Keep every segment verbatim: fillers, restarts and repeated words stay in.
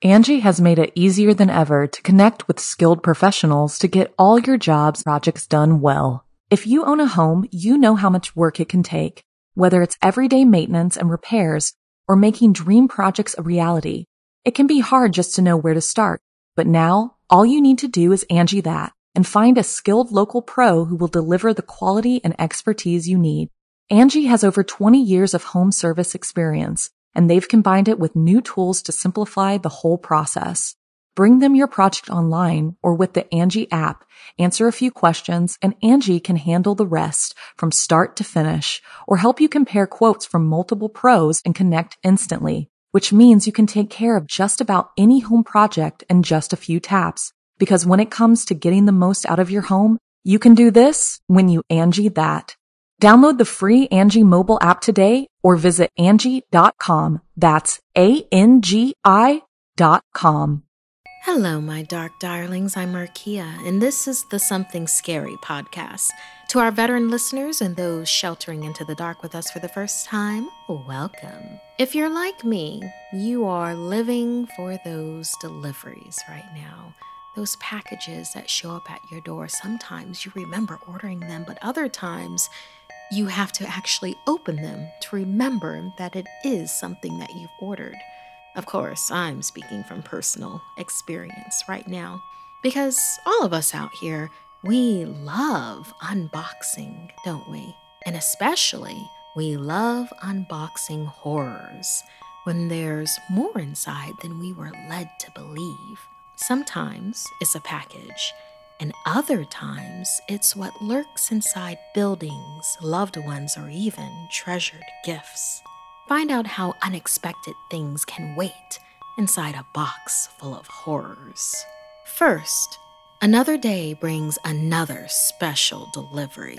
Angie has made it easier than ever to connect with skilled professionals to get all your jobs projects done well. If you own a home, you know how much work it can take, whether it's everyday maintenance and repairs or making dream projects a reality. It can be hard just to know where to start, but now all you need to do is Angie that and find a skilled local pro who will deliver the quality and expertise you need. Angie has over twenty years of home service experience, and they've combined it with new tools to simplify the whole process. Bring them your project online or with the Angie app, answer a few questions, and Angie can handle the rest from start to finish or help you compare quotes from multiple pros and connect instantly, which means you can take care of just about any home project in just a few taps. Because when it comes to getting the most out of your home, you can do this when you Angie that. Download the free Angie mobile app today or visit Angie dot com. That's A N G I dot com. Hello, my dark darlings. I'm Markia, and this is the Something Scary podcast. To our veteran listeners and those sheltering into the dark with us for the first time, welcome. If you're like me, you are living for those deliveries right now. Those packages that show up at your door. Sometimes you remember ordering them, but other times you have to actually open them to remember that it is something that you've ordered. Of course, I'm speaking from personal experience right now, because all of us out here, we love unboxing, don't we? And especially, we love unboxing horrors when there's more inside than we were led to believe. Sometimes it's a package, and other times it's what lurks inside buildings, loved ones, or even treasured gifts. Find out how unexpected things can wait inside a box full of horrors. First, another day brings another special delivery.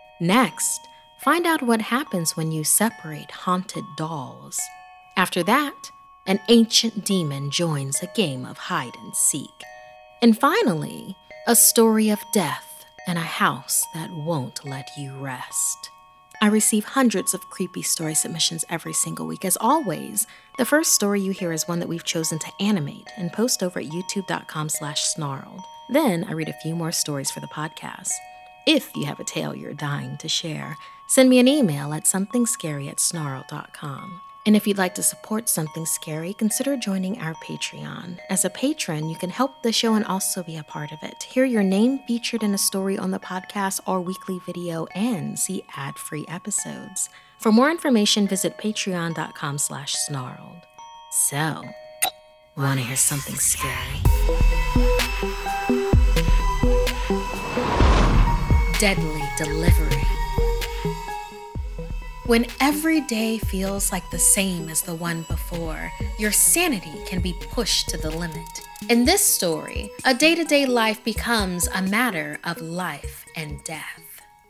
Next, find out what happens when you separate haunted dolls. After that, an ancient demon joins a game of hide and seek. And finally, a story of death and a house that won't let you rest. I receive hundreds of creepy story submissions every single week. As always, the first story you hear is one that we've chosen to animate and post over at youtube.com slash snarled. Then I read a few more stories for the podcast. If you have a tale you're dying to share, send me an email at somethingscary at snarl dot com. And if you'd like to support Something Scary, consider joining our Patreon. As a patron, you can help the show and also be a part of it. Hear your name featured in a story on the podcast or weekly video and see ad-free episodes. For more information, visit patreon.com slash snarled. So, want to hear something scary? Deadly delivery. When every day feels like the same as the one before, your sanity can be pushed to the limit. In this story, a day-to-day life becomes a matter of life and death.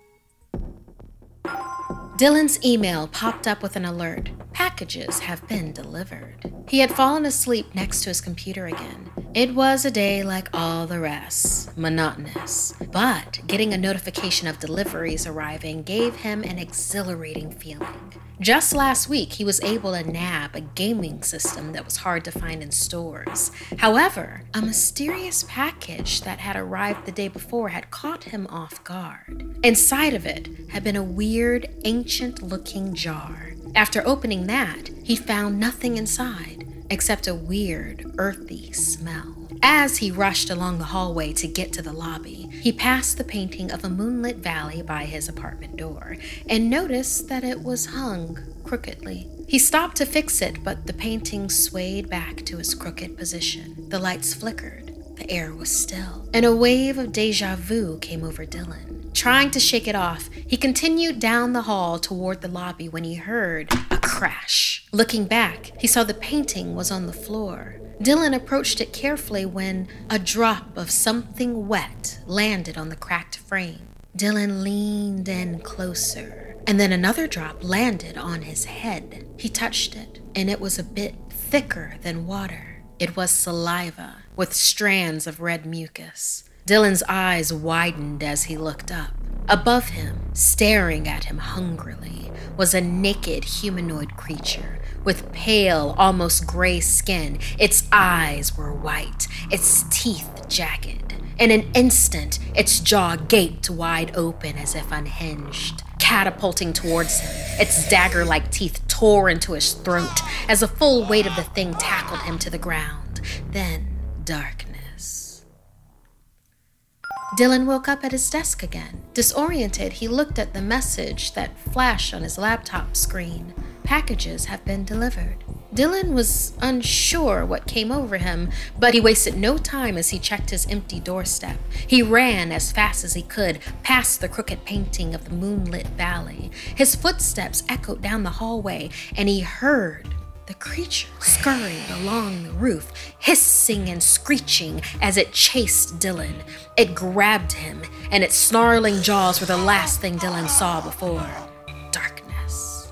Dylan's email popped up with an alert. Packages have been delivered. He had fallen asleep next to his computer again. It was a day like all the rest, monotonous. But getting a notification of deliveries arriving gave him an exhilarating feeling. Just last week, he was able to nab a gaming system that was hard to find in stores. However, a mysterious package that had arrived the day before had caught him off guard. Inside of it had been a weird, ancient-looking jar. After opening that, he found nothing inside except a weird, earthy smell. As he rushed along the hallway to get to the lobby, he passed the painting of a moonlit valley by his apartment door and noticed that it was hung crookedly. He stopped to fix it, but the painting swayed back to its crooked position. The lights flickered, the air was still, and a wave of deja vu came over Dylan. Trying to shake it off, he continued down the hall toward the lobby when he heard a crash. Looking back, he saw the painting was on the floor. Dylan approached it carefully when a drop of something wet landed on the cracked frame. Dylan leaned in closer, and then another drop landed on his head. He touched it, and it was a bit thicker than water. It was saliva with strands of red mucus. Dylan's eyes widened as he looked up. Above him, staring at him hungrily, was a naked humanoid creature with pale, almost gray skin. Its eyes were white, its teeth jagged. In an instant, its jaw gaped wide open as if unhinged. Catapulting towards him, its dagger-like teeth tore into his throat as the full weight of the thing tackled him to the ground. Then, darkness. Dylan woke up at his desk again. Disoriented, he looked at the message that flashed on his laptop screen. Packages have been delivered. Dylan was unsure what came over him, but he wasted no time as he checked his empty doorstep. He ran as fast as he could, past the crooked painting of the moonlit valley. His footsteps echoed down the hallway, and he heard the creature scurrying along the roof, hissing and screeching as it chased Dylan. It grabbed him, and its snarling jaws were the last thing Dylan saw before darkness.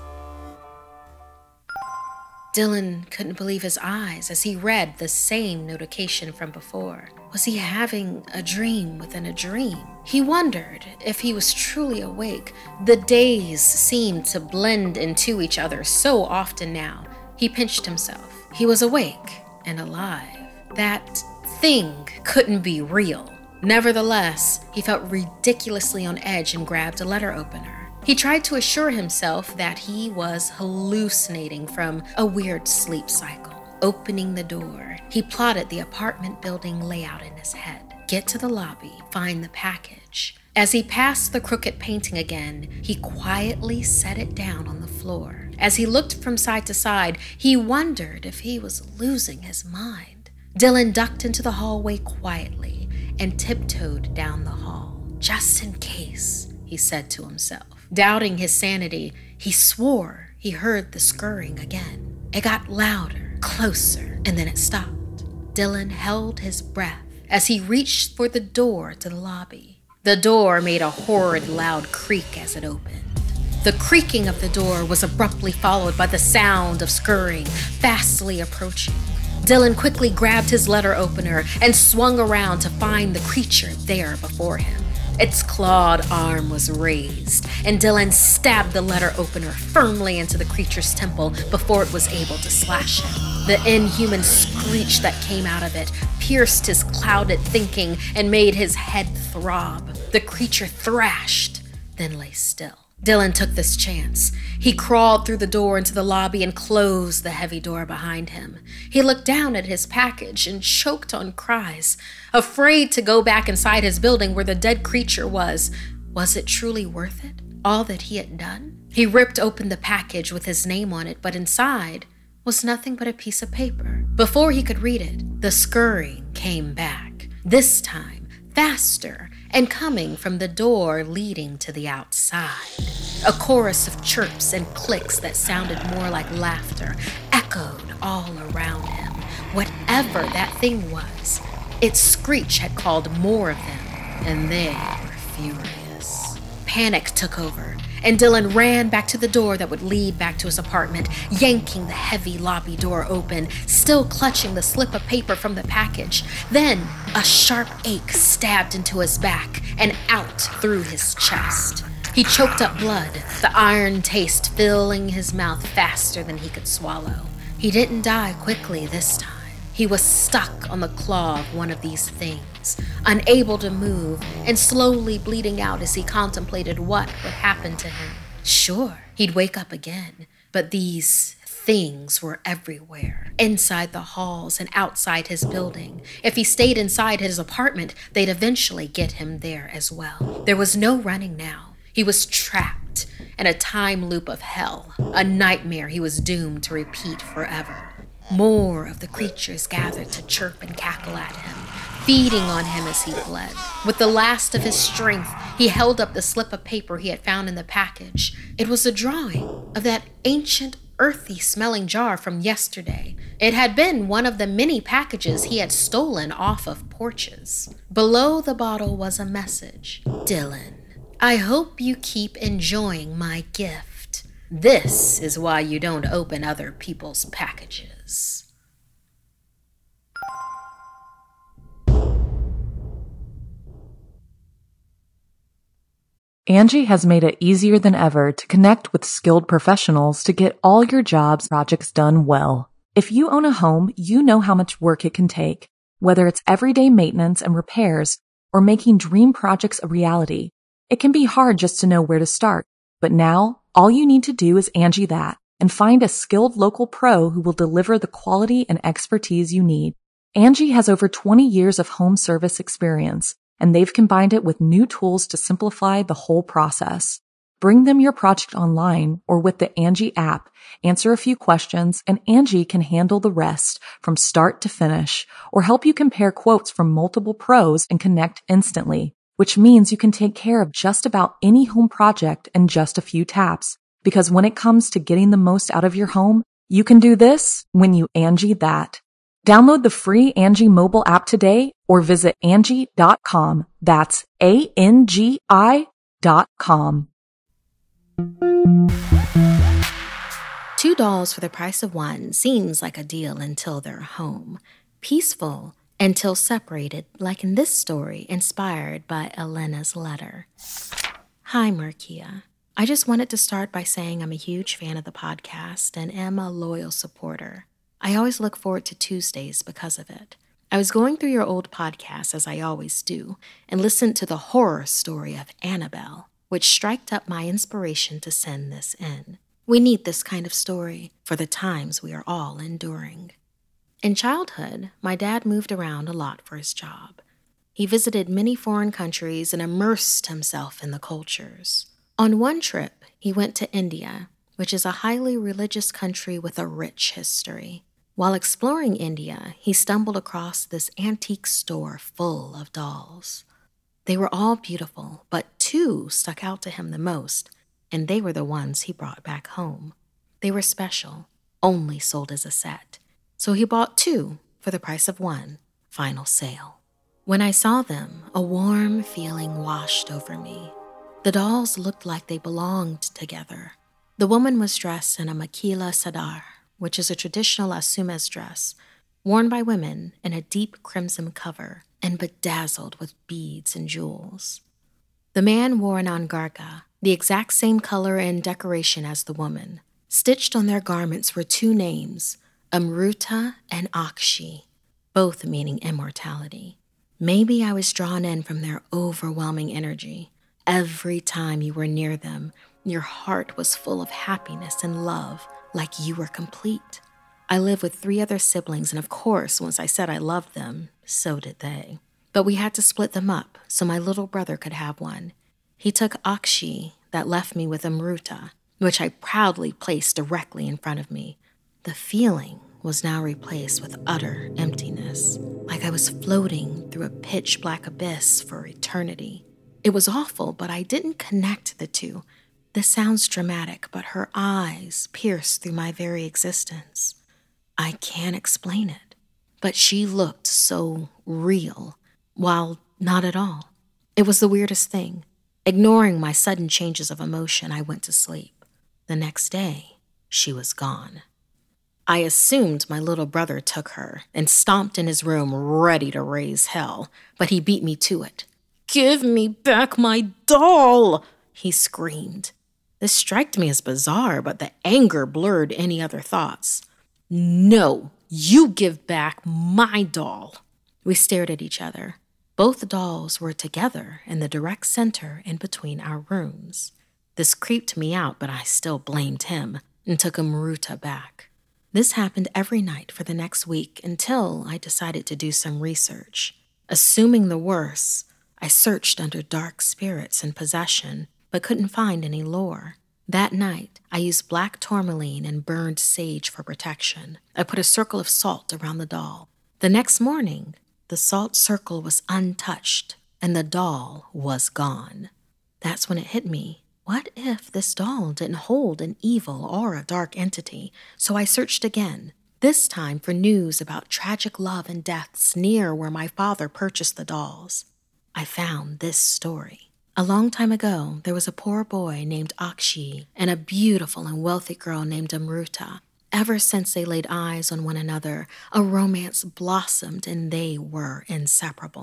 Dylan couldn't believe his eyes as he read the same notification from before. Was he having a dream within a dream? He wondered if he was truly awake. The days seemed to blend into each other so often now. He pinched himself. He was awake and alive. That thing couldn't be real. Nevertheless, he felt ridiculously on edge and grabbed a letter opener. He tried to assure himself that he was hallucinating from a weird sleep cycle. Opening the door, he plotted the apartment building layout in his head. Get to the lobby, find the package. As he passed the crooked painting again, he quietly set it down on the floor. As he looked from side to side, he wondered if he was losing his mind. Dylan ducked into the hallway quietly and tiptoed down the hall. Just in case, he said to himself. Doubting his sanity, he swore he heard the scurrying again. It got louder, closer, and then it stopped. Dylan held his breath as he reached for the door to the lobby. The door made a horrid loud creak as it opened. The creaking of the door was abruptly followed by the sound of scurrying, fastly approaching. Dylan quickly grabbed his letter opener and swung around to find the creature there before him. Its clawed arm was raised, and Dylan stabbed the letter opener firmly into the creature's temple before it was able to slash him. The inhuman screech that came out of it pierced his clouded thinking and made his head throb. The creature thrashed, then lay still. Dylan took this chance. He crawled through the door into the lobby and closed the heavy door behind him. He looked down at his package and choked on cries. Afraid to go back inside his building where the dead creature was, was it truly worth it? All that he had done? He ripped open the package with his name on it, but inside was nothing but a piece of paper. Before he could read it, the scurrying came back. This time, faster, and coming from the door leading to the outside. A chorus of chirps and clicks that sounded more like laughter echoed all around him. Whatever that thing was, its screech had called more of them, and they were furious. Panic took over, and Dylan ran back to the door that would lead back to his apartment, yanking the heavy lobby door open, still clutching the slip of paper from the package. Then, a sharp ache stabbed into his back and out through his chest. He choked up blood, the iron taste filling his mouth faster than he could swallow. He didn't die quickly this time. He was stuck on the claw of one of these things, unable to move and slowly bleeding out as he contemplated what would happen to him. Sure, he'd wake up again, but these things were everywhere, inside the halls and outside his building. If he stayed inside his apartment, they'd eventually get him there as well. There was no running now. He was trapped in a time loop of hell, a nightmare he was doomed to repeat forever. More of the creatures gathered to chirp and cackle at him, feeding on him as he bled. With the last of his strength, he held up the slip of paper he had found in the package. It was a drawing of that ancient, earthy-smelling jar from yesterday. It had been one of the many packages he had stolen off of porches. Below the bottle was a message. Dylan, I hope you keep enjoying my gift. This is why you don't open other people's packages. Angie has made it easier than ever to connect with skilled professionals to get all your jobs projects done well. If you own a home, you know how much work it can take, whether it's everyday maintenance and repairs or making dream projects a reality. It can be hard just to know where to start, but now all you need to do is Angie that and find a skilled local pro who will deliver the quality and expertise you need. Angie has over twenty years of home service experience, and they've combined it with new tools to simplify the whole process. Bring them your project online or with the Angie app, answer a few questions, and Angie can handle the rest from start to finish or help you compare quotes from multiple pros and connect instantly, which means you can take care of just about any home project in just a few taps. Because when it comes to getting the most out of your home, you can do this when you Angie that. Download the free Angie mobile app today or visit Angie dot com. That's A N G I dot com. Two dolls for the price of one seems like a deal until they're home. Peaceful until separated, like in this story inspired by Elena's letter. Hi, Markia. I just wanted to start by saying I'm a huge fan of the podcast and am a loyal supporter. I always look forward to Tuesdays because of it. I was going through your old podcast, as I always do, and listened to the horror story of Annabelle, which striked up my inspiration to send this in. We need this kind of story for the times we are all enduring. In childhood, my dad moved around a lot for his job. He visited many foreign countries and immersed himself in the cultures. On one trip, he went to India, which is a highly religious country with a rich history. While exploring India, he stumbled across this antique store full of dolls. They were all beautiful, but two stuck out to him the most, and they were the ones he brought back home. They were special, only sold as a set, so he bought two for the price of one, final sale. When I saw them, a warm feeling washed over me. The dolls looked like they belonged together. The woman was dressed in a makila sadar, which is a traditional Assamese dress, worn by women in a deep crimson cover and bedazzled with beads and jewels. The man wore an angarka, the exact same color and decoration as the woman. Stitched on their garments were two names, Amruta and Akshi, both meaning immortality. Maybe I was drawn in from their overwhelming energy. Every time you were near them, your heart was full of happiness and love, like you were complete. I live with three other siblings, and of course, once I said I loved them, so did they. But we had to split them up so my little brother could have one. He took Akshi, that left me with Amruta, which I proudly placed directly in front of me. The feeling was now replaced with utter emptiness, like I was floating through a pitch-black abyss for eternity. It was awful, but I didn't connect the two. This sounds dramatic, but her eyes pierced through my very existence. I can't explain it, but she looked so real, while not at all. It was the weirdest thing. Ignoring my sudden changes of emotion, I went to sleep. The next day, she was gone. I assumed my little brother took her and stomped in his room ready to raise hell, but he beat me to it. "Give me back my doll!" he screamed. This struck me as bizarre, but the anger blurred any other thoughts. "No, you give back my doll." We stared at each other. Both dolls were together in the direct center in between our rooms. This creeped me out, but I still blamed him and took Amruta back. This happened every night for the next week until I decided to do some research. Assuming the worst, I searched under dark spirits and possession, but couldn't find any lore. That night, I used black tourmaline and burned sage for protection. I put a circle of salt around the doll. The next morning, the salt circle was untouched, and the doll was gone. That's when it hit me. What if this doll didn't hold an evil or a dark entity? So I searched again, this time for news about tragic love and deaths near where my father purchased the dolls. I found this story. A long time ago, there was a poor boy named Akshi and a beautiful and wealthy girl named Amruta. Ever since they laid eyes on one another, a romance blossomed and they were inseparable.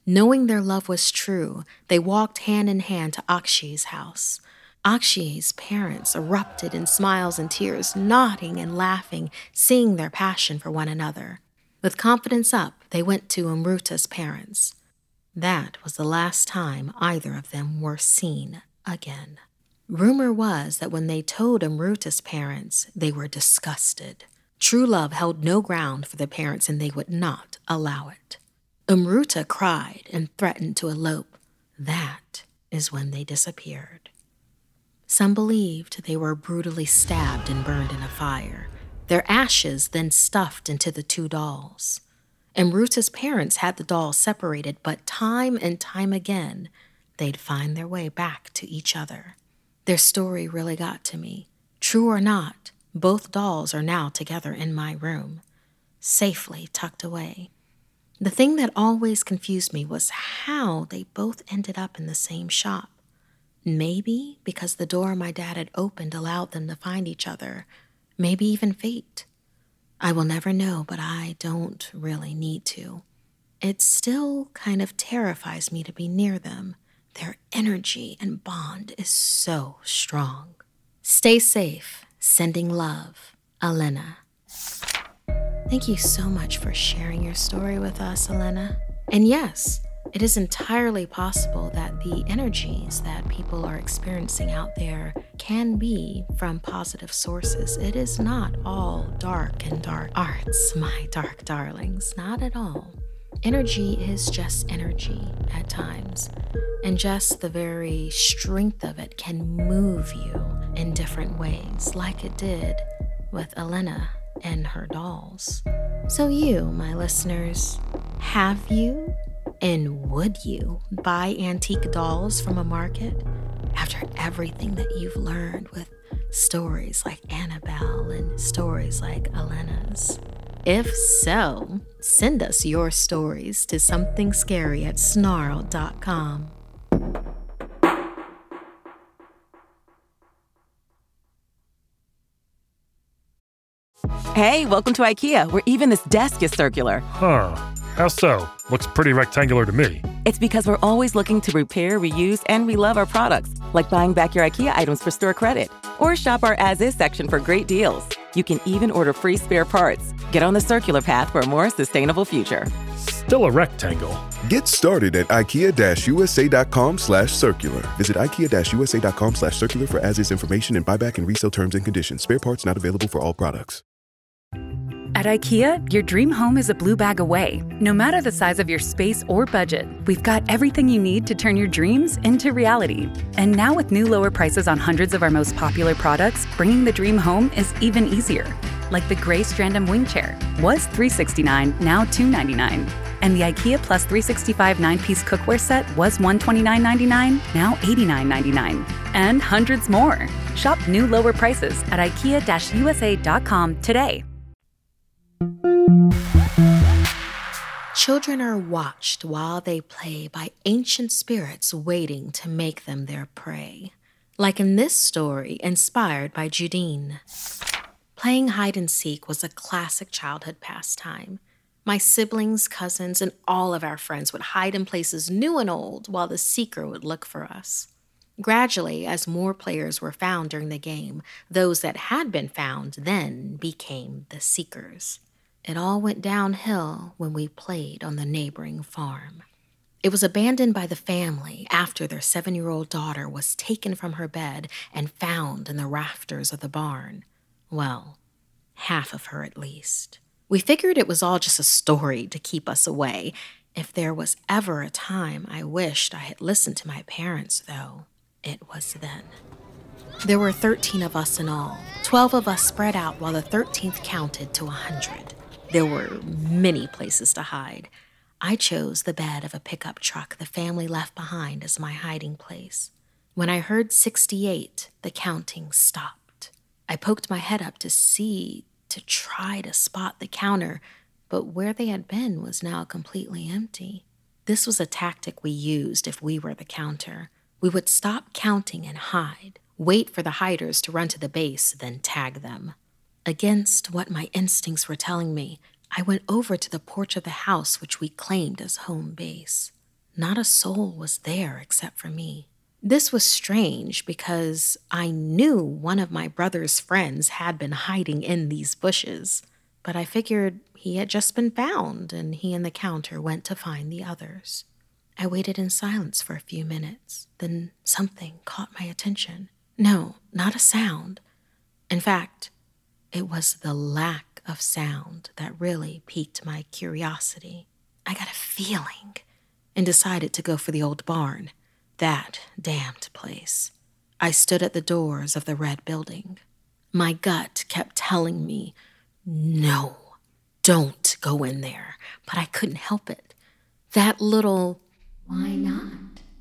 Knowing their love was true, they walked hand in hand to Akshi's house. Akshi's parents erupted in smiles and tears, nodding and laughing, seeing their passion for one another. With confidence up, they went to Amruta's parents. That was the last time either of them were seen again. Rumor was that when they told Amruta's parents, they were disgusted. True love held no ground for the parents, and they would not allow it. Amruta cried and threatened to elope. That is when they disappeared. Some believed they were brutally stabbed and burned in a fire, their ashes then stuffed into the two dolls. Amruta's parents had the dolls separated, but time and time again, they'd find their way back to each other. Their story really got to me. True or not, both dolls are now together in my room, safely tucked away. The thing that always confused me was how they both ended up in the same shop. Maybe because the door my dad had opened allowed them to find each other. Maybe even fate. I will never know, but I don't really need to. It still kind of terrifies me to be near them. Their energy and bond is so strong. Stay safe. Sending love, Elena. Thank you so much for sharing your story with us, Elena. And yes, it is entirely possible that the energies that people are experiencing out there can be from positive sources. It is not all dark and dark arts, my dark darlings, not at all. Energy is just energy at times, and just the very strength of it can move you in different ways, like it did with Elena and her dolls. So you, my listeners, have you and would you buy antique dolls from a market after everything that you've learned with stories like Annabelle and stories like Elena's? If so, send us your stories to somethingscary at snarl dot com. Hey, welcome to IKEA, where even this desk is circular. Huh. How so? Looks pretty rectangular to me. It's because we're always looking to repair, reuse, and relove our products, like buying back your IKEA items for store credit. Or shop our as-is section for great deals. You can even order free spare parts. Get on the circular path for a more sustainable future. Still a rectangle. Get started at ikea-usa.com slash circular. Visit ikea-usa.com slash circular for as-is information and buyback and resale terms and conditions. Spare parts not available for all products. At IKEA, your dream home is a blue bag away. No matter the size of your space or budget, we've got everything you need to turn your dreams into reality. And now with new lower prices on hundreds of our most popular products, bringing the dream home is even easier. Like the gray Strandom wing chair, was three hundred sixty-nine dollars, now two hundred ninety-nine dollars. And the IKEA Plus three sixty-five nine-piece cookware set was one hundred twenty-nine dollars and ninety-nine cents, now eighty-nine dollars and ninety-nine cents. And hundreds more. Shop new lower prices at ikea U S A dot com today. Children are watched while they play by ancient spirits waiting to make them their prey. Like in this story, inspired by Judine. Playing hide and seek was a classic childhood pastime. My siblings, cousins, and all of our friends would hide in places new and old while the seeker would look for us. Gradually, as more players were found during the game, those that had been found then became the seekers. It all went downhill when we played on the neighboring farm. It was abandoned by the family after their seven-year-old daughter was taken from her bed and found in the rafters of the barn. Well, half of her at least. We figured it was all just a story to keep us away. If there was ever a time I wished I had listened to my parents, though, it was then. There were thirteen of us in all, twelve of us spread out while the thirteenth counted to a hundred. There were many places to hide. I chose the bed of a pickup truck the family left behind as my hiding place. When I heard sixty-eight, the counting stopped. I poked my head up to see, to try to spot the counter, but where they had been was now completely empty. This was a tactic we used if we were the counter. We would stop counting and hide, wait for the hiders to run to the base, then tag them. Against what my instincts were telling me, I went over to the porch of the house which we claimed as home base. not a soul was there except for me. This was strange because I knew one of my brother's friends had been hiding in these bushes, but I figured he had just been found and he and the counter went to find the others. I waited in silence for a few minutes. Then something caught my attention. No, not a sound. In fact, it was the lack of sound that really piqued my curiosity. I got a feeling and decided to go for the old barn. That damned place. I stood at the doors of the red building. My gut kept telling me, no, don't go in there. But I couldn't help it. That little, why not,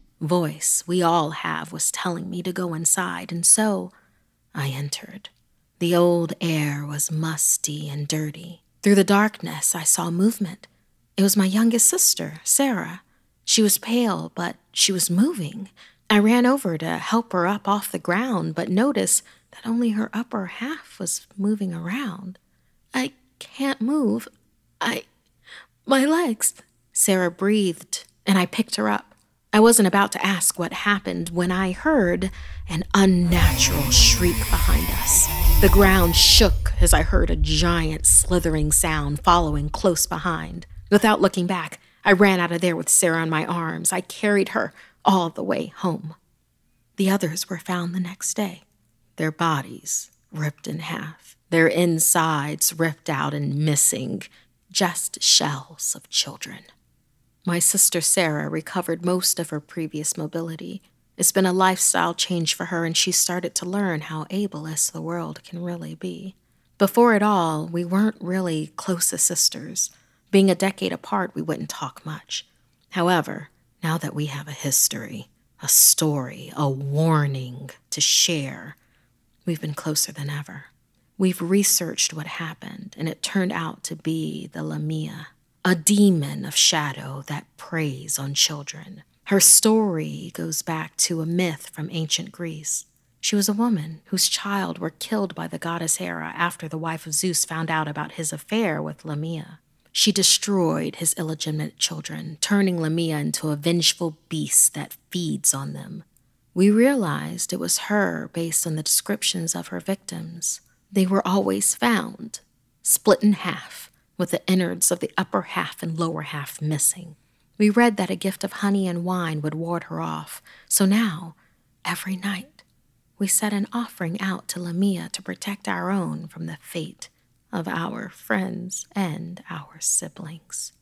voice we all have was telling me to go inside, and so I entered. The old air was musty and dirty. Through the darkness, I saw movement. It was my youngest sister, Sarah. She was pale, but she was moving. I ran over to help her up off the ground, but noticed that only her upper half was moving around. I can't move. I... my legs. Sarah breathed, and I picked her up. I wasn't about to ask what happened when I heard an unnatural shriek behind us. The ground shook as I heard a giant slithering sound following close behind. Without looking back, I ran out of there with Sarah in my arms. I carried her all the way home. The others were found the next day, their bodies ripped in half, their insides ripped out and missing, just shells of children. My sister Sarah recovered most of her previous mobility. It's been a lifestyle change for her, and she started to learn how ableist the world can really be. Before it all, we weren't really close as sisters. Being a decade apart, we wouldn't talk much. However, now that we have a history, a story, a warning to share, we've been closer than ever. We've researched what happened, and it turned out to be the Lamia, a demon of shadow that preys on children. Her story goes back to a myth from ancient Greece. She was a woman whose child were killed by the goddess Hera after the wife of Zeus found out about his affair with Lamia. She destroyed his illegitimate children, turning Lamia into a vengeful beast that feeds on them. We realized it was her based on the descriptions of her victims. They were always found, split in half, with the innards of the upper half and lower half missing. We read that a gift of honey and wine would ward her off, so now, every night, we set an offering out to Lamia to protect our own from the fate of our friends and our siblings.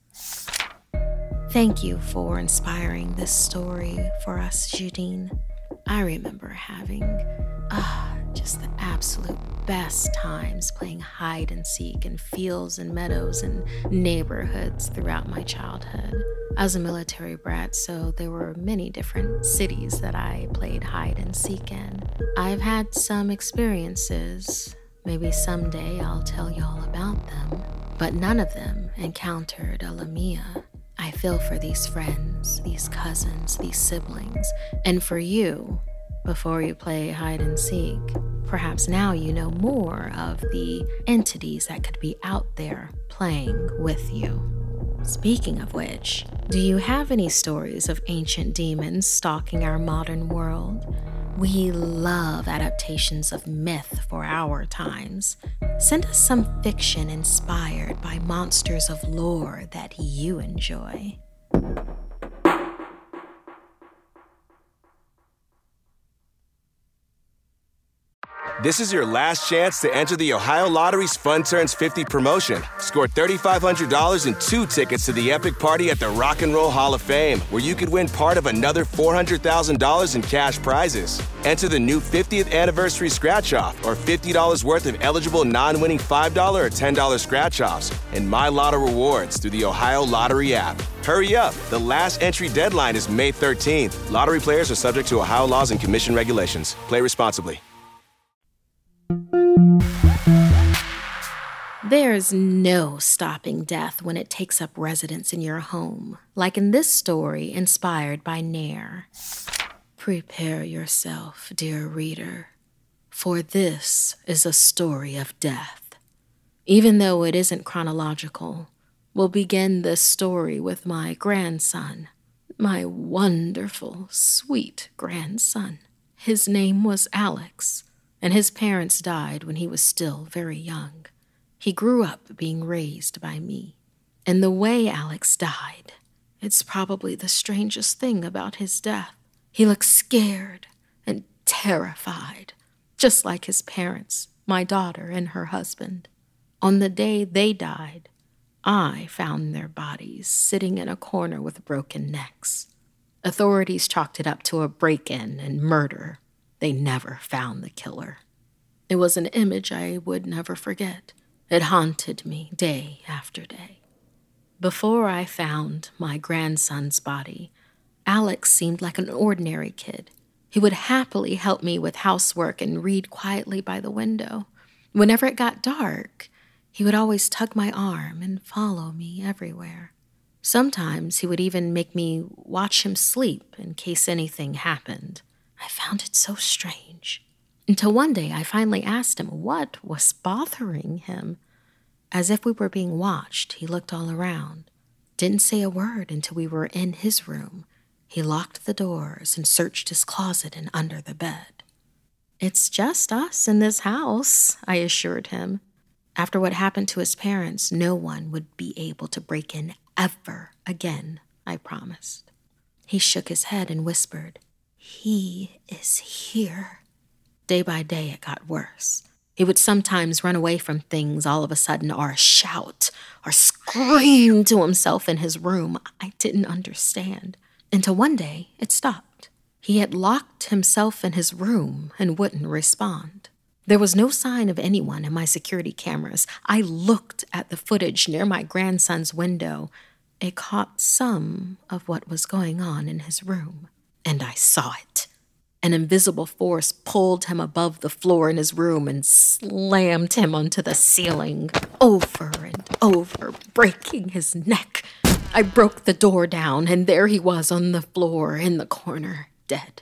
Thank you for inspiring this story for us, Judine. I remember having ah, just the absolute best times playing hide and seek in fields and meadows and neighborhoods throughout my childhood. I was a military brat, so there were many different cities that I played hide and seek in. I've had some experiences. Maybe someday I'll tell y'all about them, but none of them encountered a Lamia. I feel for these friends, these cousins, these siblings, and for you, before you play hide and seek. Perhaps now you know more of the entities that could be out there playing with you. Speaking of which, do you have any stories of ancient demons stalking our modern world? We love adaptations of myth for our times. Send us some fiction inspired by monsters of lore that you enjoy. This is your last chance to enter the Ohio Lottery's Fun Turns fifty promotion. Score three thousand five hundred dollars and two tickets to the epic party at the Rock and Roll Hall of Fame, where you could win part of another four hundred thousand dollars in cash prizes. Enter the new fiftieth anniversary scratch-off or fifty dollars worth of eligible non-winning five dollars or ten dollars scratch-offs and My Lotto rewards through the Ohio Lottery app. Hurry up. The last entry deadline is May thirteenth. Lottery players are subject to Ohio laws and commission regulations. Play responsibly. There's no stopping death when it takes up residence in your home, like in this story inspired by Nair. Prepare yourself, dear reader, for this is a story of death. Even though it isn't chronological, we'll begin this story with my grandson, my wonderful, sweet grandson. His name was Alex, and his parents died when he was still very young. He grew up being raised by me. And the way Alex died, it's probably the strangest thing about his death. He looked scared and terrified, just like his parents, my daughter and her husband. On the day they died, I found their bodies sitting in a corner with broken necks. Authorities chalked it up to a break-in and murder. They never found the killer. It was an image I would never forget. It haunted me day after day. Before I found my grandson's body, Alex seemed like an ordinary kid. He would happily help me with housework and read quietly by the window. Whenever it got dark, he would always tug my arm and follow me everywhere. Sometimes he would even make me watch him sleep in case anything happened. I found it so strange. Until one day I finally asked him what was bothering him. As if we were being watched, he looked all around. Didn't say a word until we were in his room. He locked the doors and searched his closet and under the bed. "It's just us in this house," I assured him. After what happened to his parents, no one would be able to break in ever again, I promised. He shook his head and whispered, "He is here." Day by day, it got worse. He would sometimes run away from things all of a sudden, or shout, or scream to himself in his room. I didn't understand. Until one day, it stopped. He had locked himself in his room and wouldn't respond. There was no sign of anyone in my security cameras. I looked at the footage near my grandson's window. It caught some of what was going on in his room, and I saw it. An invisible force pulled him above the floor in his room and slammed him onto the ceiling, over and over, breaking his neck. I broke the door down, and there he was on the floor in the corner, dead.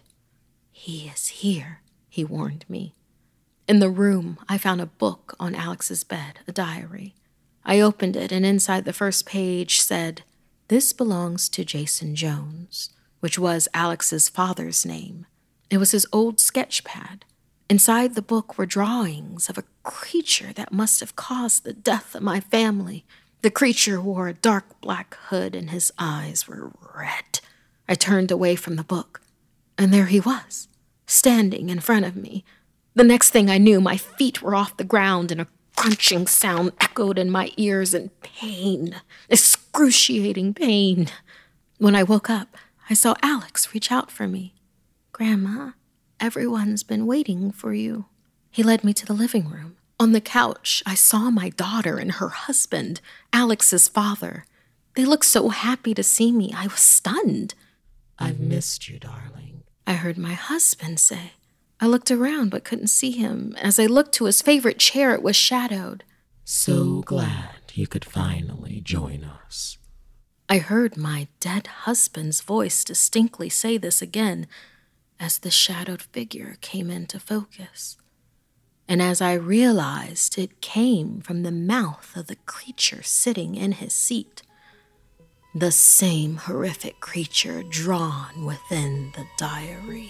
"He is here," he warned me. In the room, I found a book on Alex's bed, a diary. I opened it, and inside the first page said, "This belongs to Jason Jones," which was Alex's father's name. It was his old sketch pad. Inside the book were drawings of a creature that must have caused the death of my family. The creature wore a dark black hood, and his eyes were red. I turned away from the book, and there he was, standing in front of me. The next thing I knew, my feet were off the ground, and a crunching sound echoed in my ears in pain, excruciating pain. When I woke up, I saw Alex reach out for me. "Grandma, everyone's been waiting for you." He led me to the living room. On the couch, I saw my daughter and her husband, Alex's father. They looked so happy to see me. I was stunned. "I've missed you, darling," I heard my husband say. I looked around but couldn't see him. As I looked to his favorite chair, it was shadowed. "So glad you could finally join us." I heard my dead husband's voice distinctly say this again as the shadowed figure came into focus. And as I realized it came from the mouth of the creature sitting in his seat, the same horrific creature drawn within the diary.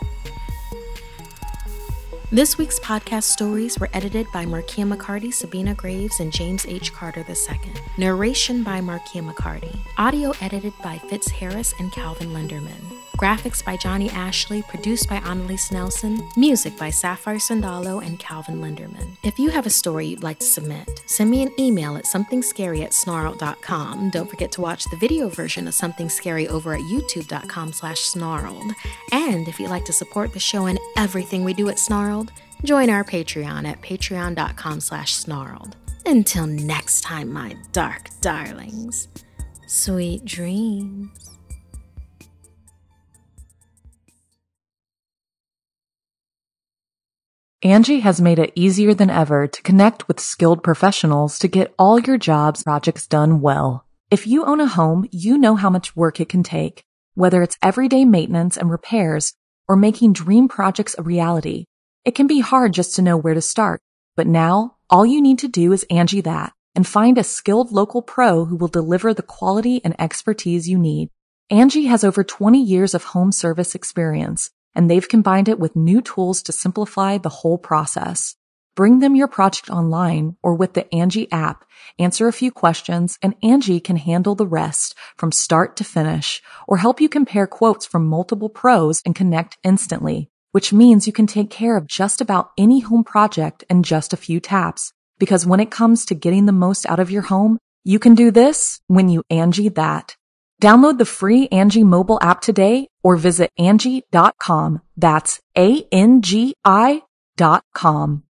This week's podcast stories were edited by Markia McCarty, Sabina Graves, and James H. Carter the Second. Narration by Markia McCarty. Audio edited by Fitz Harris and Calvin Linderman. Graphics by Johnny Ashley, produced by Annalise Nelson. Music by Sapphire Sandalo and Calvin Linderman. If you have a story you'd like to submit, send me an email at somethingscary at snarled dot com. Don't forget to watch the video version of Something Scary over at youtube.com slash snarled. And if you'd like to support the show and everything we do at Snarled, join our Patreon at patreon.com slash snarled. Until next time, my dark darlings, sweet dreams. Angie has made it easier than ever to connect with skilled professionals to get all your jobs projects done well. If you own a home, you know how much work it can take, whether it's everyday maintenance and repairs or making dream projects a reality. It can be hard just to know where to start, but now all you need to do is Angie that and find a skilled local pro who will deliver the quality and expertise you need. Angie has over twenty years of home service experience, and they've combined it with new tools to simplify the whole process. Bring them your project online or with the Angie app, answer a few questions, and Angie can handle the rest from start to finish, or help you compare quotes from multiple pros and connect instantly, which means you can take care of just about any home project in just a few taps. Because when it comes to getting the most out of your home, you can do this when you Angie that. Download the free Angie mobile app today or visit Angie dot com. That's A N G I dot com.